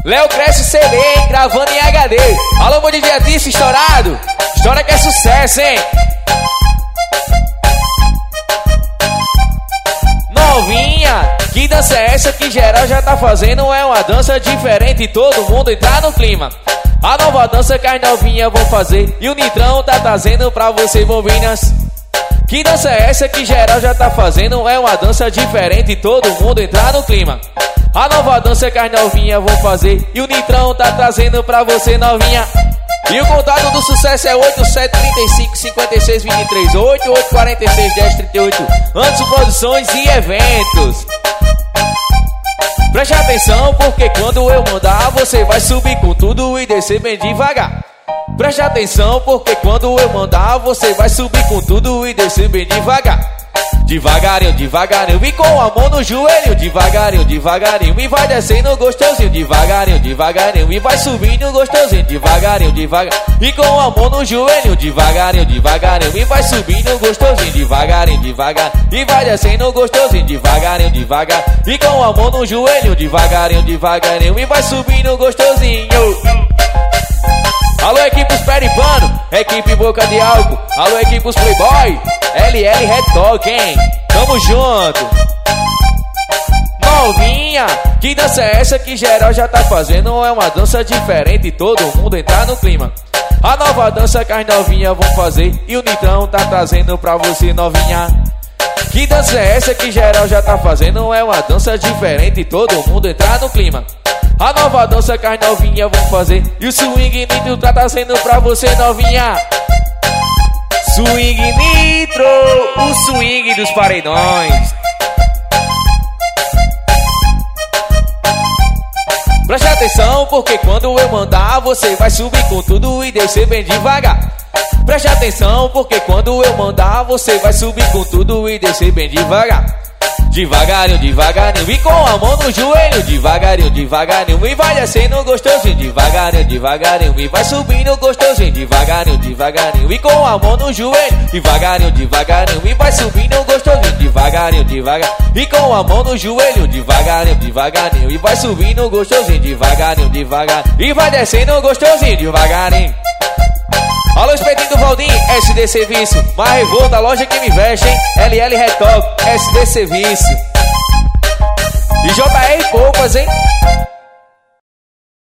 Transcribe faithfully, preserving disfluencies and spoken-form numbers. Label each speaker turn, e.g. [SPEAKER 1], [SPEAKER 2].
[SPEAKER 1] Léo Cresce C D, hein? Gravando em H D. Alô, meu D J Atício, estourado. História que é sucesso, hein? Novinha, que dança é essa que geral já tá fazendo? É uma dança diferente, todo mundo entrar no clima. A nova dança que as novinhas vão fazer e o Nitrão tá trazendo pra você, bovinas. Que dança é essa que geral já tá fazendo? É uma dança diferente, todo mundo entrar no clima. A nova dança que as novinhas vão fazer e o Nitrão tá trazendo pra você, novinha. E o contato do sucesso é oito sete três cinco, cinco seis dois três, oito oito quatro seis, dez trinta e oito. Antes Produções e Eventos. Preste atenção, porque quando eu mandar, você vai subir com tudo e descer bem devagar. Preste atenção, porque quando eu mandar, você vai subir com tudo e descer bem devagar. Devagarinho, devagarinho, e com a mão no joelho. Devagarinho, devagarinho, e vai descendo gostosinho. Devagarinho, devagarinho, e vai subindo gostosinho. Devagarinho, devagarinho, e com a mão no joelho. Devagarinho, devagarinho, e vai subindo gostosinho. Devagarinho, devagarinho, e vai descendo gostosinho. Devagarinho, devagar, e com a mão no joelho. Devagarinho, devagarinho, e vai subindo gostosinho. Alô, equipe Os Peripano, equipe Boca de Álcool. Alô, equipe Os Playboy, L L Red Talk, hein? Tamo junto. Novinha, que dança é essa que geral já tá fazendo? É uma dança diferente, todo mundo entrar no clima. A nova dança que as novinhas vão fazer e o Nitrão tá trazendo pra você, novinha. Que dança é essa que geral já tá fazendo? É uma dança diferente, todo mundo entrar no clima. A nova dança que as novinhas vão fazer e o swing nitro tá trazendo pra você, novinha. Swing nitro, o swing dos paredões. Preste atenção, porque quando eu mandar, você vai subir com tudo e descer bem devagar. Preste atenção, porque quando eu mandar, você vai subir com tudo e descer bem devagar. Devagarinho, devagarinho, e com a mão no joelho. Devagarinho, devagarinho, e vai descendo gostosinho. Devagarinho, devagarinho, e vai subindo gostosinho. Devagarinho, devagarinho, e com a mão no joelho. Devagarinho, devagarinho, e vai subindo gostosinho. Devagarinho, devagarinho, e com a mão no joelho. Devagarinho, devagarinho, e vai subindo gostosinho. Devagarinho, devagarinho, e vai descendo gostosinho. Devagarinho. Alô, Espetinho do Valdim, S D Serviço. Mais revolta, loja que me veste, hein? L L Red Talk, S D Serviço. E J R Poupas, hein?